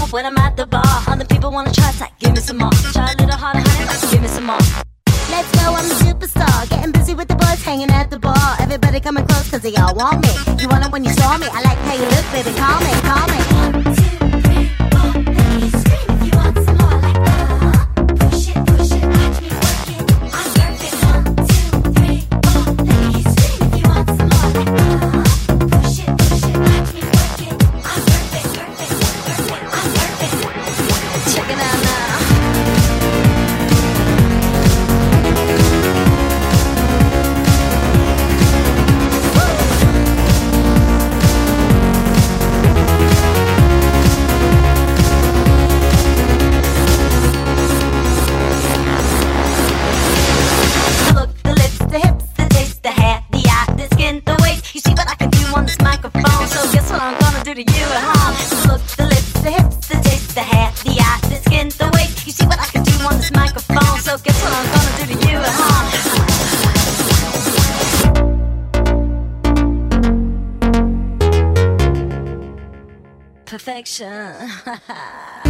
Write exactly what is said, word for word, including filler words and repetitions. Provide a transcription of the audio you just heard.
when I'm at the bar. Other people wanna try, it's like, give me some more. Try a little harder, honey, like, give me some more. Let's go, I'm a superstar. Getting busy with the boys, hanging at the bar. Everybody coming close, cause they all want me. You want it when you saw me, I like how you look, baby, call me, call me. One, two, three, four, let me scream if you want some more like that. Uh-huh. Push it, push it, watch me work it. I'm perfect. One, two, three, four, let me scream if you want some more like that. Uh-huh. Push it, push it, watch me work it. I'm perfect, perfect, perfect, I'm perfect. Check it out now. To you at home. The look, the lips, the hips, the taste, the hair, the eye, the skin, the weight. You see what I can do on this microphone. So guess what I'm gonna do to you at home? Perfection.